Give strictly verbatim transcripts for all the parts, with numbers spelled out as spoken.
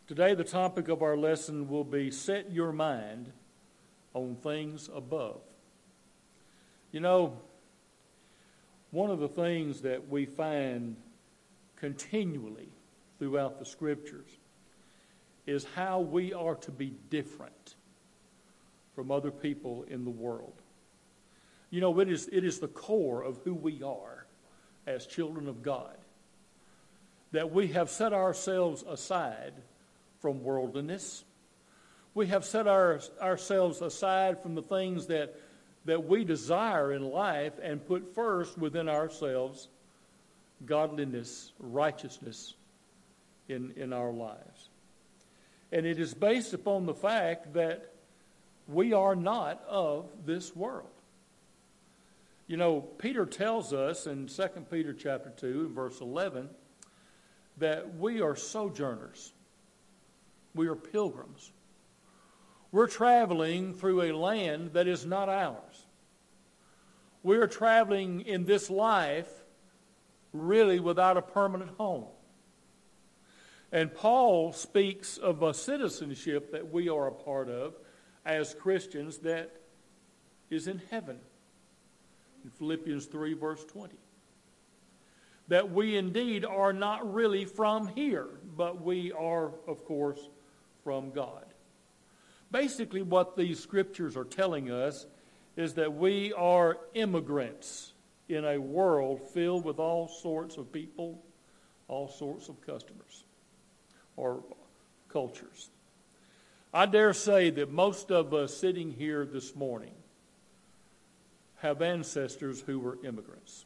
Today, the topic of our lesson will be set your mind on things above. You know, one of the things that we find continually throughout the Scriptures is how we are to be different from other people in the world. You know, it is, it is the core of who we are as children of God, that we have set ourselves aside from worldliness. We have set our, ourselves aside from the things that, that we desire in life and put first within ourselves godliness, righteousness in, in our lives. And it is based upon the fact that we are not of this world. You know, Peter tells us in Second Peter chapter two, and verse eleven, that we are sojourners. We are pilgrims. We're traveling through a land that is not ours. We are traveling in this life really without a permanent home. And Paul speaks of a citizenship that we are a part of as Christians that is in heaven. In Philippians three, verse twenty. That we indeed are not really from here, but we are, of course, from God. Basically, what these scriptures are telling us is that we are immigrants in a world filled with all sorts of people, all sorts of customers or cultures. I dare say that most of us sitting here this morning have ancestors who were immigrants.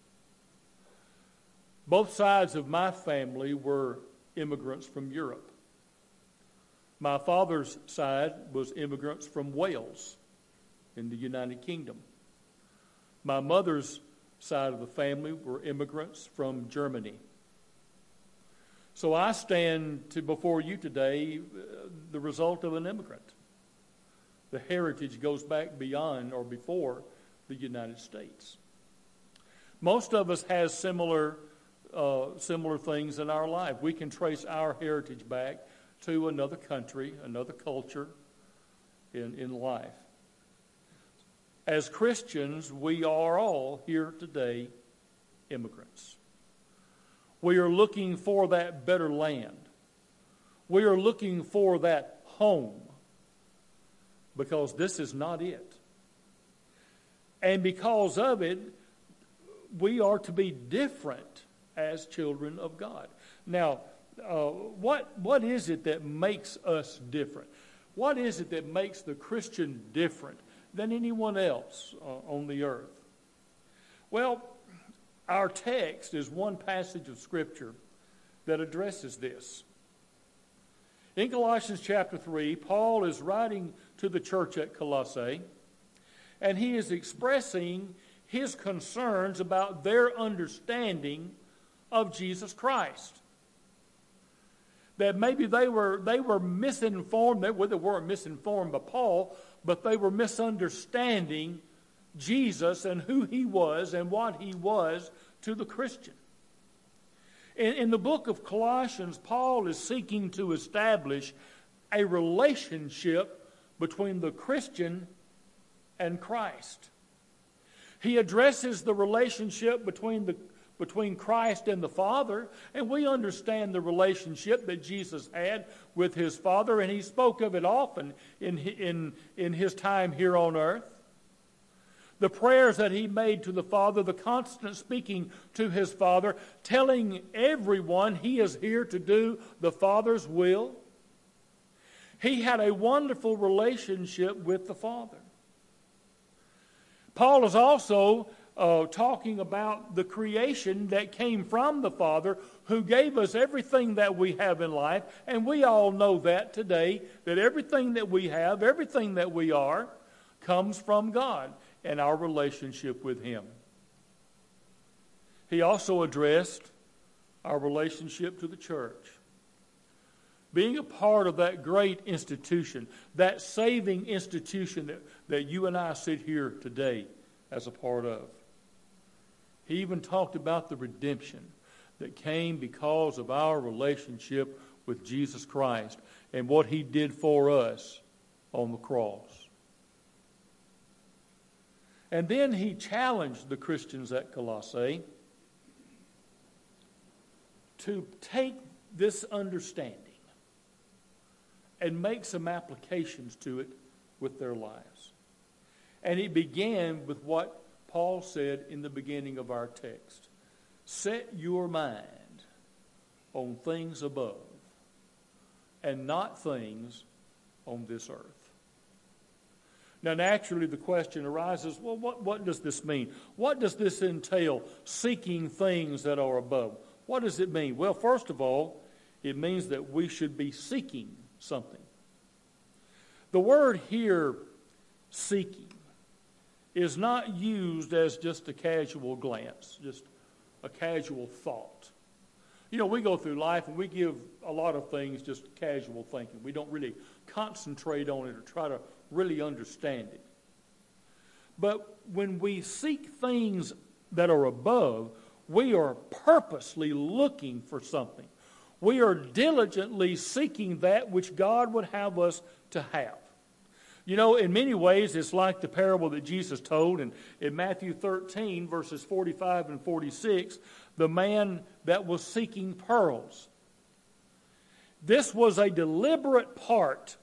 Both sides of my family were immigrants from Europe. My father's side was immigrants from Wales in the United Kingdom. My mother's side of the family were immigrants from Germany. So I stand to before you today uh, the result of an immigrant. The heritage goes back beyond or before the United States. Most of us has similar uh, similar things in our life. We can trace our heritage back to another country, another culture in, in life. As Christians, we are all here today immigrants. We are looking for that better land. We are looking for that home because this is not it. And because of it, we are to be different as children of God. Now, uh, what what is it that makes us different? What is it that makes the Christian different than anyone else uh, on the earth? Well, our text is one passage of Scripture that addresses this. In Colossians chapter three, Paul is writing to the church at Colossae, and he is expressing his concerns about their understanding of Jesus Christ. That maybe they were they were misinformed. They, well, they weren't misinformed by Paul, but they were misunderstanding Jesus and who he was and what he was to the Christian. In, in the book of Colossians, Paul is seeking to establish a relationship between the Christian and Christ. He addresses the relationship between the between Christ and the Father, and we understand the relationship that Jesus had with his Father, and he spoke of it often in, in, in his time here on earth. The prayers that he made to the Father, the constant speaking to his Father, telling everyone he is here to do the Father's will. He had a wonderful relationship with the Father. Paul is also Uh, talking about the creation that came from the Father, who gave us everything that we have in life. And we all know that today, that everything that we have, everything that we are, comes from God and our relationship with him. He also addressed our relationship to the church. Being a part of that great institution, that saving institution that, that you and I sit here today as a part of. He even talked about the redemption that came because of our relationship with Jesus Christ and what he did for us on the cross. And then he challenged the Christians at Colossae to take this understanding and make some applications to it with their lives. And he began with what Paul said in the beginning of our text. Set your mind on things above and not things on this earth. Now, naturally, the question arises, well, what, what does this mean? What does this entail, seeking things that are above? What does it mean? Well, first of all, it means that we should be seeking something. The word here, seeking, is not used as just a casual glance, just a casual thought. You know, we go through life and we give a lot of things just casual thinking. We don't really concentrate on it or try to really understand it. But when we seek things that are above, we are purposely looking for something. We are diligently seeking that which God would have us to have. You know, in many ways, it's like the parable that Jesus told in, in Matthew thirteen, verses forty-five and forty-six, the man that was seeking pearls. This was a deliberate part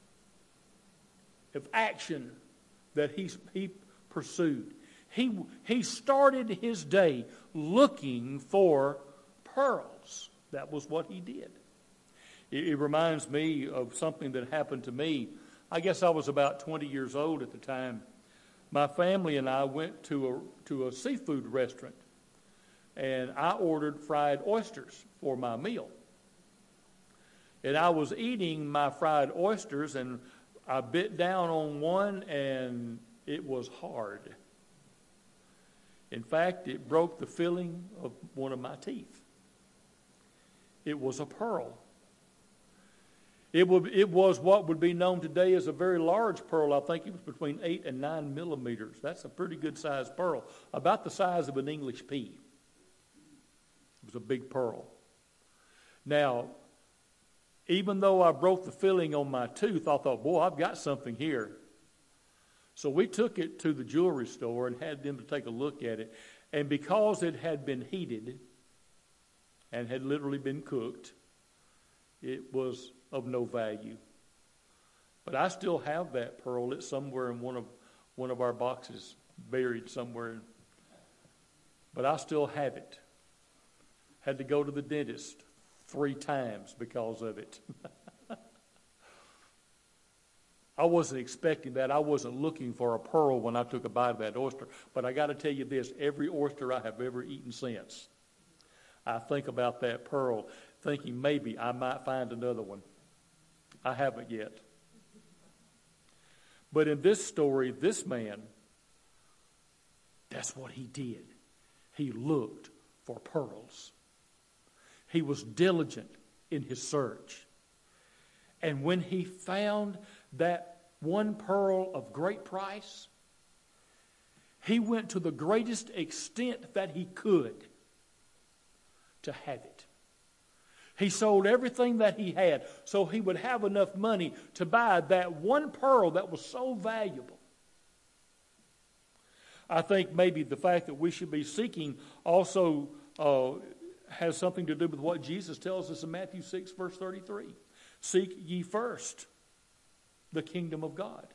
of action that he, he pursued. He, he started his day looking for pearls. That was what he did. It, it reminds me of something that happened to me. I guess I was about twenty years old at the time. My family and I went to a, to a seafood restaurant, and I ordered fried oysters for my meal. And I was eating my fried oysters, and I bit down on one, and it was hard. In fact, it broke the filling of one of my teeth. It was a pearl. It, would, it was what would be known today as a very large pearl. I think it was between eight and nine millimeters. That's a pretty good sized pearl, about the size of an English pea. It was a big pearl. Now, even though I broke the filling on my tooth, I thought, boy, I've got something here. So we took it to the jewelry store and had them to take a look at it. And because it had been heated and had literally been cooked, it was of no value. But I still have that pearl. It's somewhere in one of one of our boxes, buried somewhere. But I still have it. Had to go to the dentist three times because of it. I wasn't expecting that. I wasn't looking for a pearl when I took a bite of that oyster. But I got to tell you this, every oyster I have ever eaten since, I think about that pearl, thinking maybe I might find another one. I haven't yet. But in this story, this man, that's what he did. He looked for pearls. He was diligent in his search. And when he found that one pearl of great price, he went to the greatest extent that he could to have it. He sold everything that he had so he would have enough money to buy that one pearl that was so valuable. I think maybe the fact that we should be seeking also uh, has something to do with what Jesus tells us in Matthew six, verse thirty-three. Seek ye first the kingdom of God.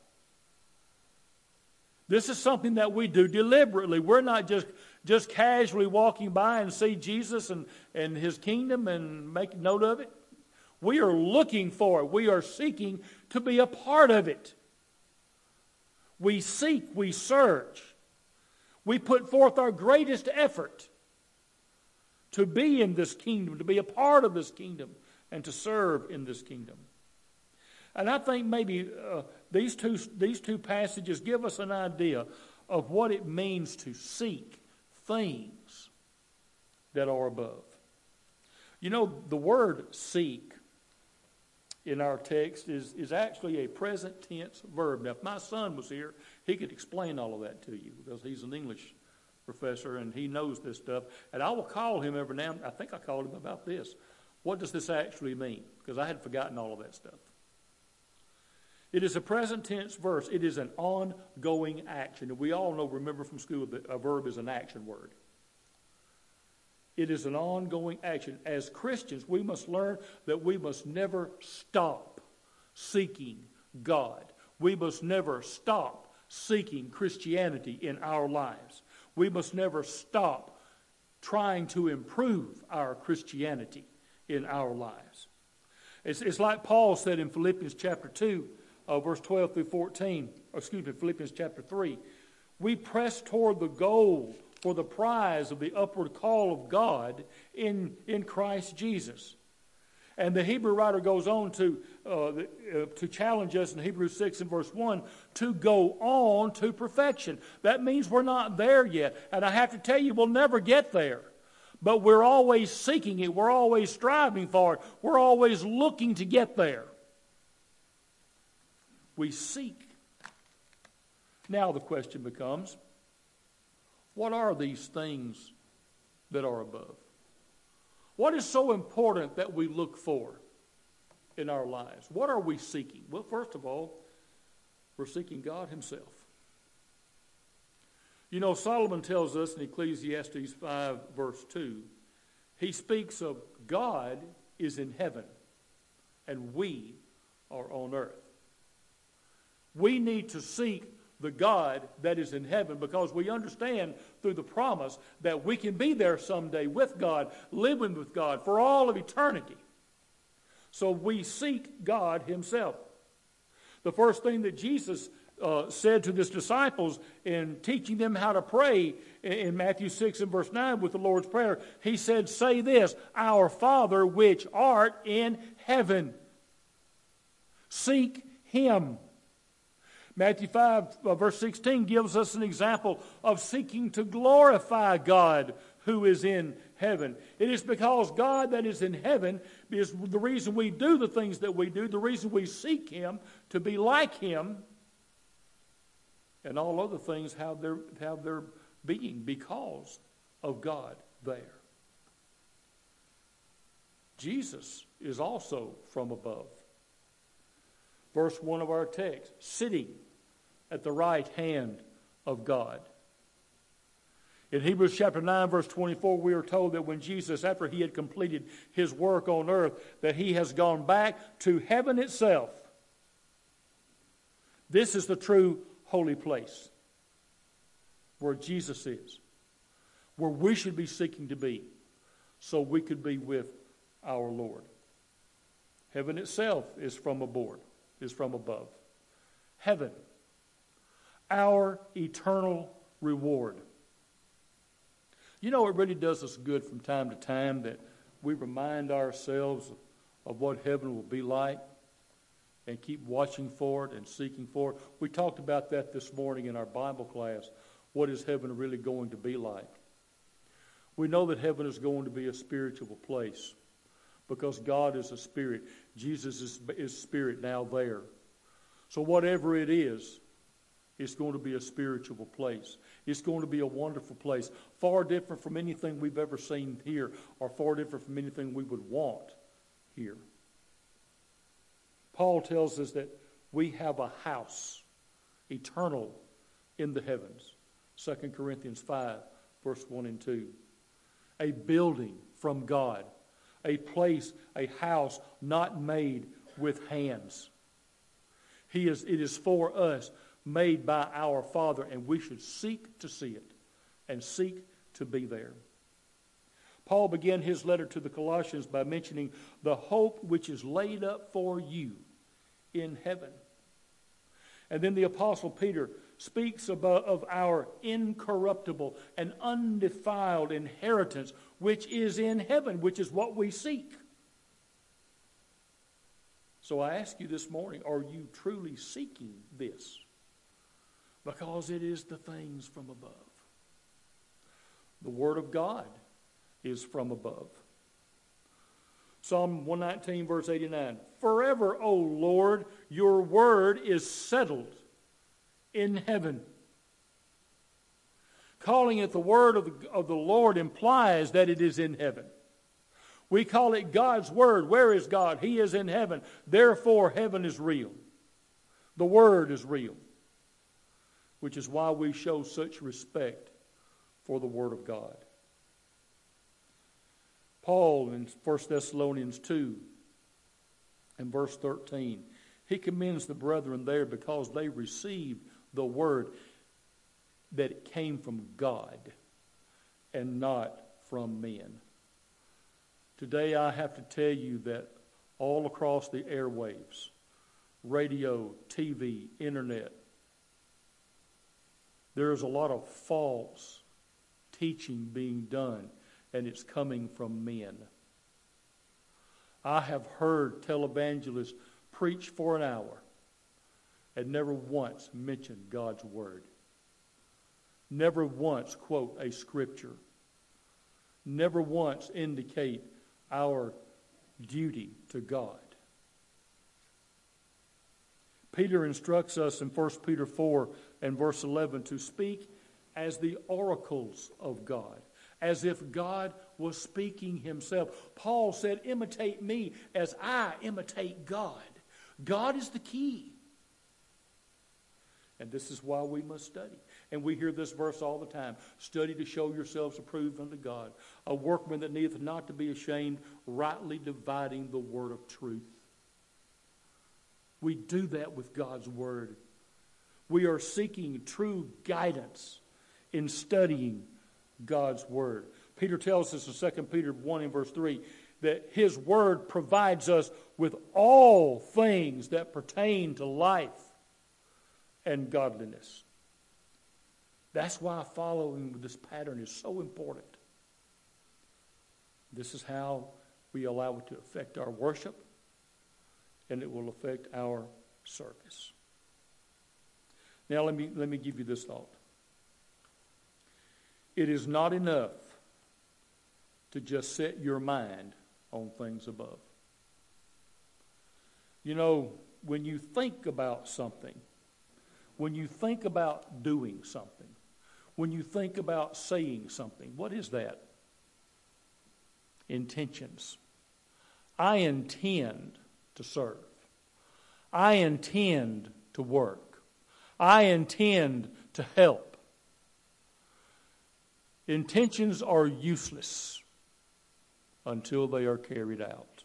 This is something that we do deliberately. We're not just, just casually walking by and see Jesus and, and his kingdom and make note of it. We are looking for it. We are seeking to be a part of it. We seek, we search. We put forth our greatest effort to be in this kingdom, to be a part of this kingdom, and to serve in this kingdom. And I think maybe uh, these two these two passages give us an idea of what it means to seek things that are above. You know, the word seek in our text is, is actually a present tense verb. Now, if my son was here, he could explain all of that to you because he's an English professor and he knows this stuff. And I will call him every now and then. I think I called him about this. What does this actually mean? Because I had forgotten all of that stuff. It is a present tense verse. It is an ongoing action. And we all know, remember from school, that a verb is an action word. It is an ongoing action. As Christians, we must learn that we must never stop seeking God. We must never stop seeking Christianity in our lives. We must never stop trying to improve our Christianity in our lives. It's, it's like Paul said in Philippians chapter two, uh, verse twelve through fourteen, or excuse me, Philippians chapter three. We press toward the goal for the prize of the upward call of God in, in Christ Jesus. And the Hebrew writer goes on to, uh, uh, to challenge us in Hebrews six and verse one to go on to perfection. That means we're not there yet. And I have to tell you, we'll never get there. But we're always seeking it. We're always striving for it. We're always looking to get there. We seek. Now the question becomes, what are these things that are above? What is so important that we look for in our lives? What are we seeking? Well, first of all, we're seeking God himself. You know, Solomon tells us in Ecclesiastes five, verse two, he speaks of God is in heaven and we are on earth. We need to seek the God that is in heaven because we understand through the promise that we can be there someday with God, living with God for all of eternity. So we seek God himself. The first thing that Jesus uh, said to his disciples in teaching them how to pray in, in Matthew six and verse nine with the Lord's Prayer, he said, say this, our Father which art in heaven. Seek him. Matthew five, uh, verse sixteen gives us an example of seeking to glorify God who is in heaven. It is because God that is in heaven is the reason we do the things that we do, the reason we seek him to be like him, and all other things have their, have their being because of God there. Jesus is also from above. Verse one of our text, sitting at the right hand of God. In Hebrews chapter nine, verse twenty-four, we are told that when Jesus, after he had completed his work on earth, that he has gone back to heaven itself. This is the true holy place where Jesus is, where we should be seeking to be, so we could be with our Lord. Heaven itself is from aboard. is from above. Heaven, our eternal reward. You know, it really does us good from time to time that we remind ourselves of what heaven will be like and keep watching for it and seeking for it. We talked about that this morning in our Bible class. What is heaven really going to be like? We know that heaven is going to be a spiritual place because God is a spirit. Jesus is, is spirit now there. So whatever it is, it's going to be a spiritual place. It's going to be a wonderful place, far different from anything we've ever seen here or far different from anything we would want here. Paul tells us that we have a house, eternal, in the heavens. Second Corinthians five, verse one and two. A building from God. A place, a house not made with hands. He is, it is for us, made by our Father, and we should seek to see it and seek to be there. Paul began his letter to the Colossians by mentioning the hope which is laid up for you in heaven. And then the Apostle Peter speaks about, of our incorruptible and undefiled inheritance, which is in heaven, which is what we seek. So I ask you this morning, are you truly seeking this? Because it is the things from above. The Word of God is from above. Psalm one nineteen, verse eighty-nine. Forever, O Lord, your word is settled in heaven. Calling it the word of the, of the Lord implies that it is in heaven. We call it God's Word. Where is God? He is in heaven. Therefore, heaven is real. The Word is real. Which is why we show such respect for the Word of God. Paul in First Thessalonians two and verse thirteen, he commends the brethren there because they received the Word that it came from God and not from men. Today I have to tell you that all across the airwaves, radio, T V, internet, there is a lot of false teaching being done, and it's coming from men. I have heard televangelists preach for an hour and never once mention God's Word. Never once quote a scripture. Never once indicate our duty to God. Peter instructs us in First Peter four and verse eleven to speak as the oracles of God, as if God was speaking himself. Paul said, imitate me as I imitate God. God is the key. And this is why we must study. And we hear this verse all the time. Study to show yourselves approved unto God, a workman that needeth not to be ashamed, rightly dividing the word of truth. We do that with God's Word. We are seeking true guidance in studying God's Word. Peter tells us in Second Peter one and verse three that his Word provides us with all things that pertain to life and godliness. That's why following this pattern is so important. This is how we allow it to affect our worship, and it will affect our service. Now let me, let me give you this thought. It is not enough to just set your mind on things above. You know, when you think about something, when you think about doing something, when you think about saying something, what is that? Intentions. I intend to serve. I intend to work. I intend to help. Intentions are useless until they are carried out.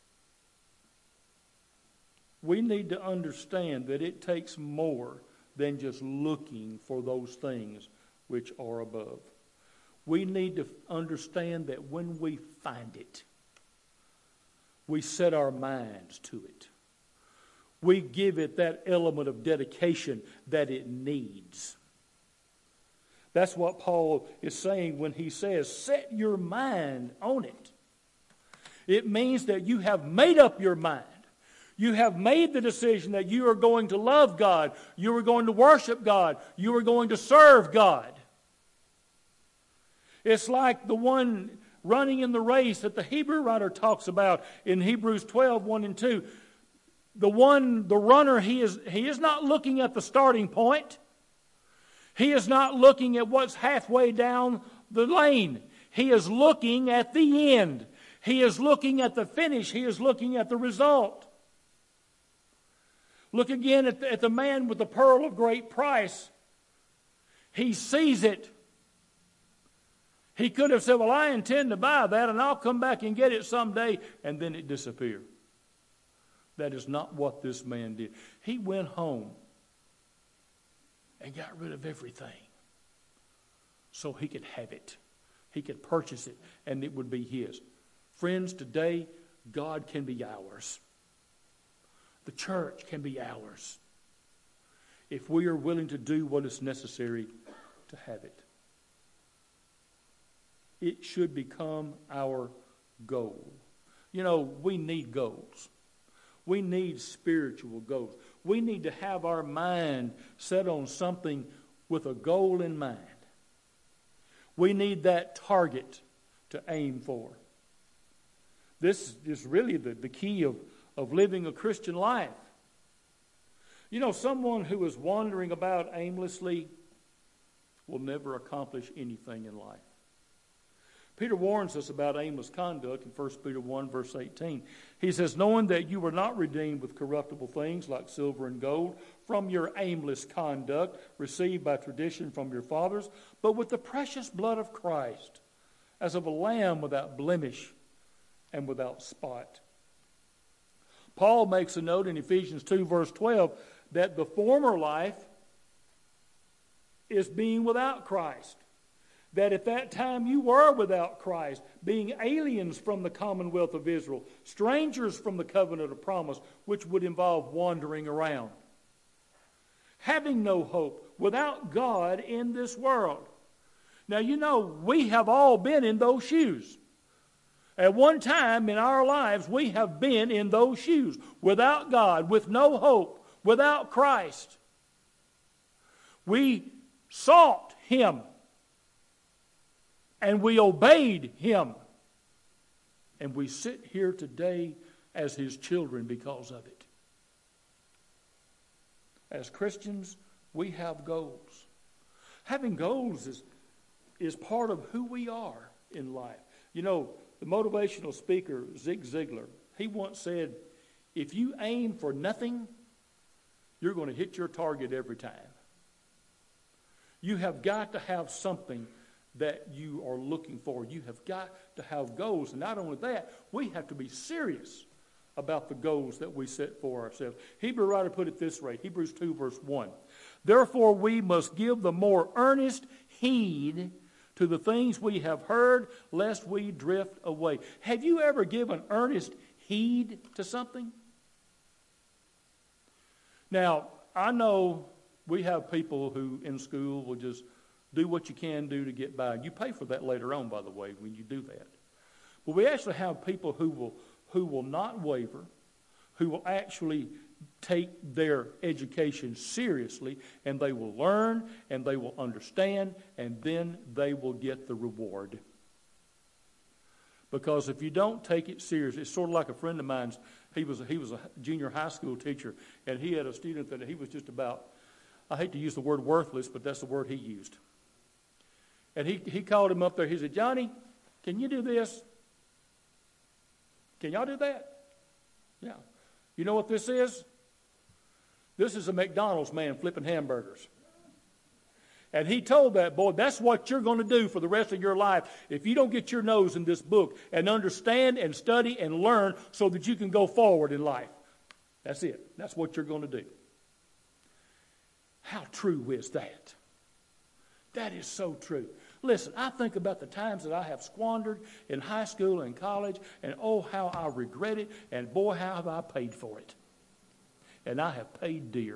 We need to understand that it takes more than just looking for those things which are above. We need to understand that when we find it, we set our minds to it. We give it that element of dedication that it needs. That's what Paul is saying when he says, set your mind on it. It means that you have made up your mind. You have made the decision that you are going to love God. You are going to worship God. You are going to serve God. It's like the one running in the race that the Hebrew writer talks about in Hebrews twelve, one and two. The one, the runner, he is, he is not looking at the starting point. He is not looking at what's halfway down the lane. He is looking at the end. He is looking at the finish. He is looking at the result. Look again at the, at the man with the pearl of great price. He sees it. He could have said, well, I intend to buy that and I'll come back and get it someday, and then it disappeared. That is not what this man did. He went home and got rid of everything so he could have it. He could purchase it and it would be his. Friends, today, God can be ours. The church can be ours if we are willing to do what is necessary to have it. It should become our goal. You know, we need goals. We need spiritual goals. We need to have our mind set on something with a goal in mind. We need that target to aim for. This is really the, the key of, of living a Christian life. You know, someone who is wandering about aimlessly will never accomplish anything in life. Peter warns us about aimless conduct in First Peter one, verse eighteen. He says, knowing that you were not redeemed with corruptible things like silver and gold from your aimless conduct received by tradition from your fathers, but with the precious blood of Christ, as of a lamb without blemish and without spot. Paul makes a note in Ephesians two, verse twelve, that the former life is being without Christ. That at that time you were without Christ, being aliens from the commonwealth of Israel, strangers from the covenant of promise, which would involve wandering around, having no hope, without God in this world. Now, you know, we have all been in those shoes. At one time in our lives, we have been in those shoes, without God, with no hope, without Christ. We sought Him. And we obeyed Him. And we sit here today as His children because of it. As Christians, we have goals. Having goals is, is part of who we are in life. You know, the motivational speaker, Zig Ziglar, he once said, if you aim for nothing, you're going to hit your target every time. You have got to have something that you are looking for. You have got to have goals. And not only that, we have to be serious about the goals that we set for ourselves. Hebrew writer put it this way, Hebrews two, verse one. Therefore we must give the more earnest heed to the things we have heard, lest we drift away. Have you ever given earnest heed to something? Now, I know we have people who in school will just do what you can do to get by. You pay for that later on, by the way, when you do that. But we actually have people who will who will not waver, who will actually take their education seriously, and they will learn, and they will understand, and then they will get the reward. Because if you don't take it serious, it's sort of like a friend of mine's. He was a, he was a junior high school teacher, and he had a student that he was just about, I hate to use the word worthless, but that's the word he used. And he, he called him up there. He said, Johnny, can you do this? Can y'all do that? Yeah. You know what this is? This is a McDonald's man flipping hamburgers. And he told that boy, that's what you're going to do for the rest of your life if you don't get your nose in this book and understand and study and learn so that you can go forward in life. That's it. That's what you're going to do. How true is that? That is so true. Listen, I think about the times that I have squandered in high school and college, and oh, how I regret it, and boy, how have I paid for it. And I have paid dear.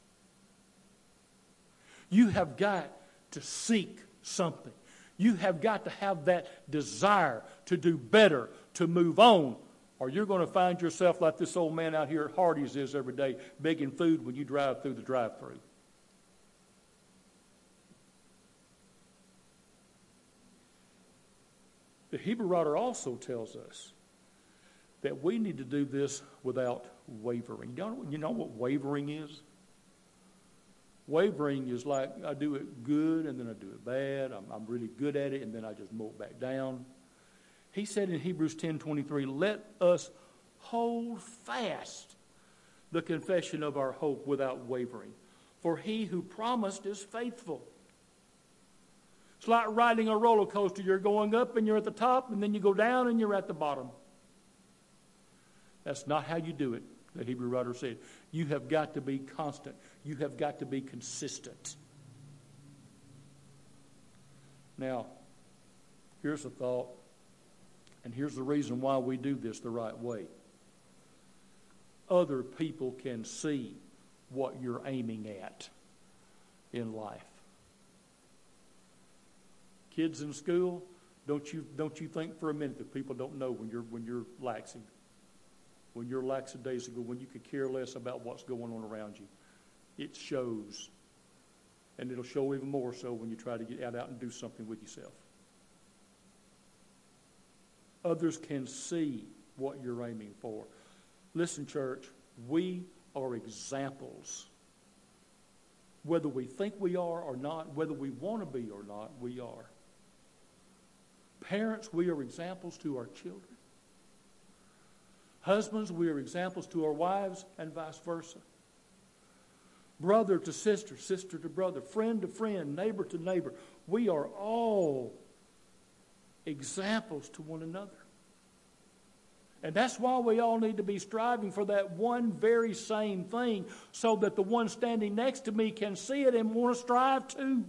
You have got to seek something. You have got to have that desire to do better, to move on, or you're going to find yourself like this old man out here at Hardee's is every day, begging food when you drive through the drive-thru. The Hebrew writer also tells us that we need to do this without wavering. You know, you know what wavering is? Wavering is like I do it good and then I do it bad. I'm, I'm really good at it and then I just mow it back down. He said in Hebrews ten twenty-three, let us hold fast the confession of our hope without wavering. For he who promised is faithful. It's like riding a roller coaster. You're going up and you're at the top, and then you go down and you're at the bottom. That's not how you do it, the Hebrew writer said. You have got to be constant. You have got to be consistent. Now, here's a thought, and here's the reason why we do this the right way. Other people can see what you're aiming at in life. Kids in school, don't you don't you think for a minute that people don't know when you're when you're laxing, when you're lackadaisical, when you could care less about what's going on around you. It shows, and it'll show even more so when you try to get out, out and do something with yourself. Others can see what you're aiming for. Listen, church, we are examples. Whether we think we are or not, whether we want to be or not, we are. Parents, we are examples to our children. Husbands, we are examples to our wives, and vice versa. Brother to sister, sister to brother, friend to friend, neighbor to neighbor. We are all examples to one another. And that's why we all need to be striving for that one very same thing, so that the one standing next to me can see it and want to strive too.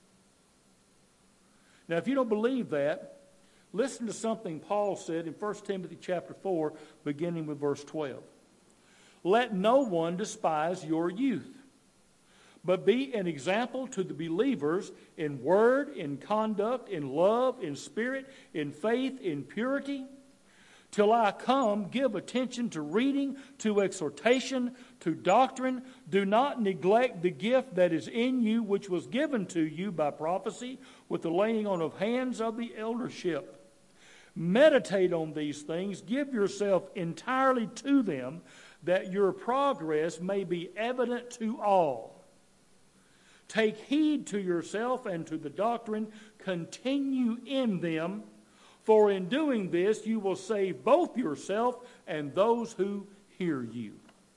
Now, if you don't believe that, listen to something Paul said in First Timothy chapter four, beginning with verse twelve. Let no one despise your youth, but be an example to the believers in word, in conduct, in love, in spirit, in faith, in purity. Till I come, give attention to reading, to exhortation, to doctrine. Do not neglect the gift that is in you, which was given to you by prophecy, with the laying on of hands of the eldership. Meditate on these things. Give yourself entirely to them, that your progress may be evident to all. Take heed to yourself and to the doctrine. Continue in them. For in doing this, you will save both yourself and those who hear you.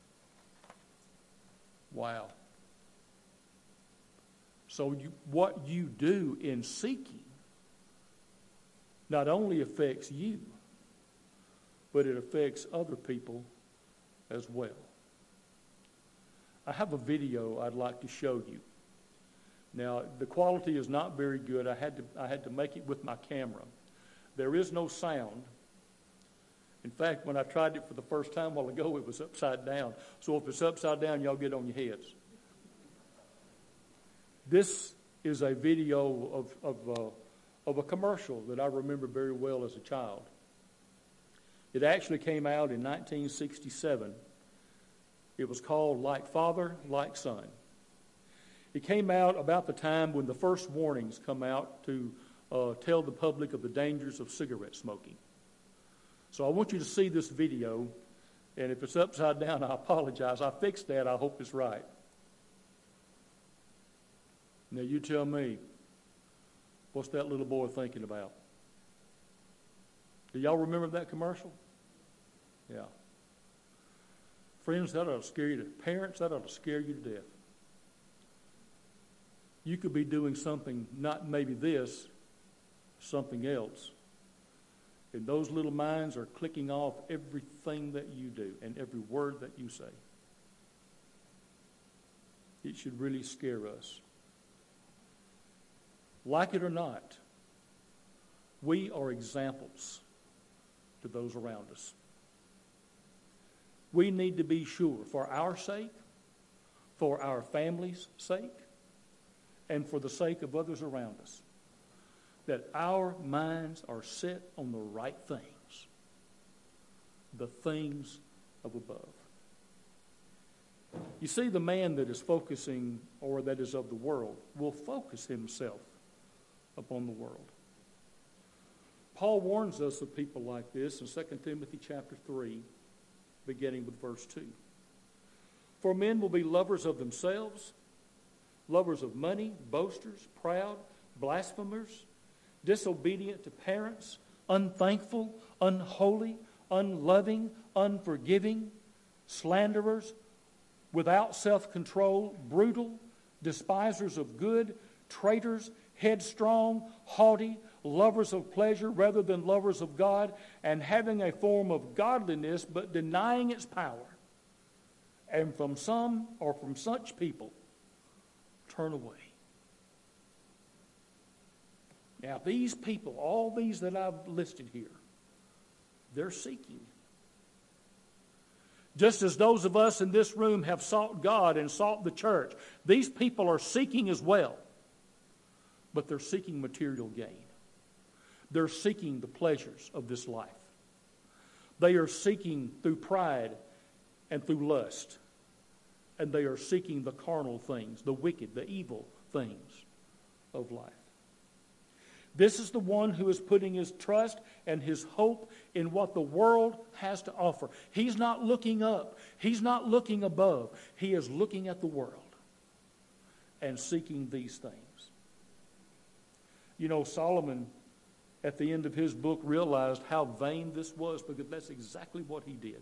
Wow. So you, what you do in seeking not only affects you, but it affects other people as well. I have a video I'd like to show you. Now, the quality is not very good. I had to, I had to make it with my camera. There is no sound. In fact, when I tried it for the first time a while ago, it was upside down. So if it's upside down, y'all get on your heads. This is a video of, of, uh, of a commercial that I remember very well as a child. It actually came out in nineteen sixty-seven. It was called Like Father, Like Son. It came out about the time when the first warnings come out to uh, tell the public of the dangers of cigarette smoking. So I want you to see this video, and if it's upside down, I apologize. I fixed that. I hope it's right. Now you tell me, what's that little boy thinking about? Do y'all remember that commercial? Yeah. Friends, that ought to scare you to parents, that ought to scare you to death. You could be doing something, not maybe this, something else. And those little minds are clicking off everything that you do and every word that you say. It should really scare us. Like it or not, we are examples to those around us. We need to be sure, for our sake, for our family's sake, and for the sake of others around us, that our minds are set on the right things, the things of above. You see, the man that is focusing, or that is of the world, will focus himself upon the world. Paul warns us of people like this in Second Timothy chapter three, beginning with verse two. For men will be lovers of themselves, lovers of money, boasters, proud, blasphemers, disobedient to parents, unthankful, unholy, unloving, unforgiving, slanderers, without self-control, brutal, despisers of good, traitors, headstrong, haughty, lovers of pleasure rather than lovers of God, and having a form of godliness but denying its power. And from some, or from such people, turn away. Now, these people, all these that I've listed here, they're seeking. Just as those of us in this room have sought God and sought the church, these people are seeking as well. But they're seeking material gain. They're seeking the pleasures of this life. They are seeking through pride and through lust. And they are seeking the carnal things, the wicked, the evil things of life. This is the one who is putting his trust and his hope in what the world has to offer. He's not looking up. He's not looking above. He is looking at the world and seeking these things. You know, Solomon at the end of his book, realized how vain this was, because that's exactly what he did.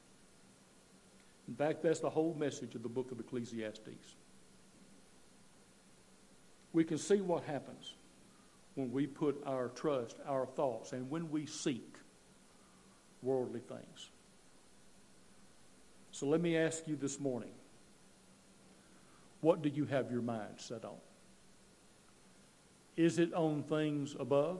In fact, that's the whole message of the book of Ecclesiastes. We can see what happens when we put our trust, our thoughts, and when we seek worldly things. So let me ask you this morning, what do you have your mind set on? Is it on things above,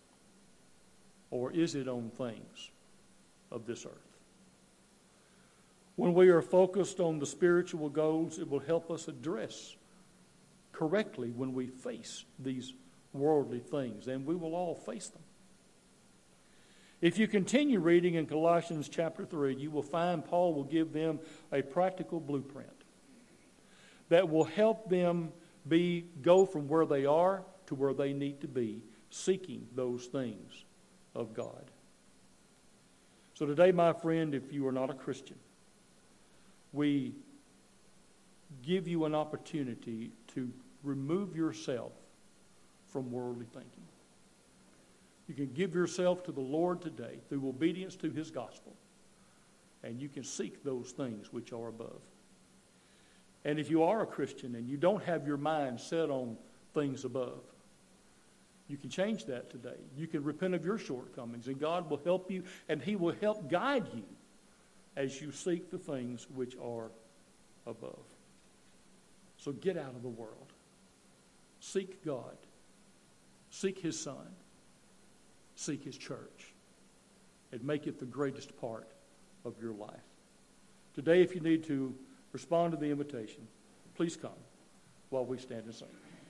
or is it on things of this earth? When we are focused on the spiritual goals, it will help us address correctly when we face these worldly things, and we will all face them. If you continue reading in Colossians chapter three, you will find Paul will give them a practical blueprint that will help them be go from where they are to where they need to be, seeking those things of God. So today, my friend, if you are not a Christian, we give you an opportunity to remove yourself from worldly thinking. You can give yourself to the Lord today through obedience to his gospel, and you can seek those things which are above. And if you are a Christian and you don't have your mind set on things above, you can change that today. You can repent of your shortcomings, and God will help you, and he will help guide you as you seek the things which are above. So get out of the world. Seek God. Seek his Son. Seek his church. And make it the greatest part of your life. Today, if you need to respond to the invitation, please come while we stand and sing.